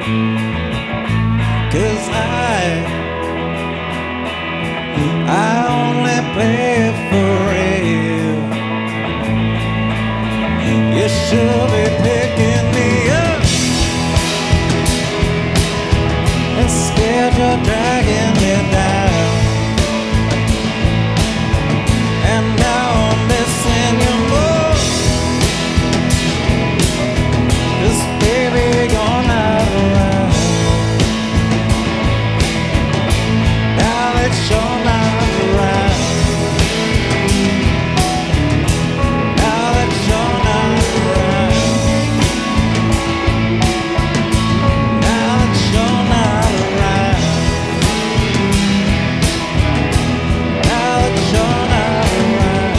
'Cause I only play for real. You should be picking me up. Instead you're dragging me down. And now I'm missing you more. 'Cause baby you're not around. Now that you're not around. Now that you're not around. Now that you're not around. Now that you're not around.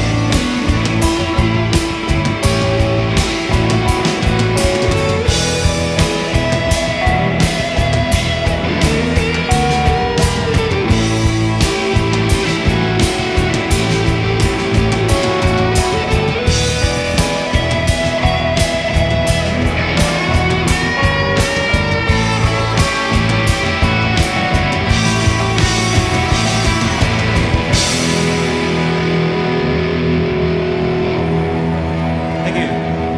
Thank you.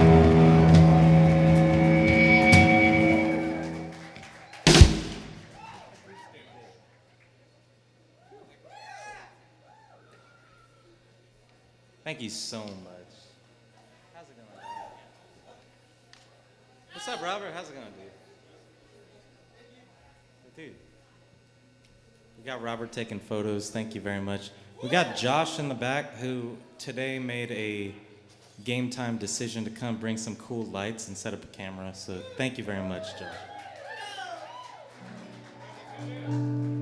Thank you so much. How's it going? What's up, Robert? How's it going, dude? Dude. We got Robert taking photos. Thank you very much. We got Josh in the back who today made a game time decision to come bring some cool lights and set up a camera. So thank you very much, Josh.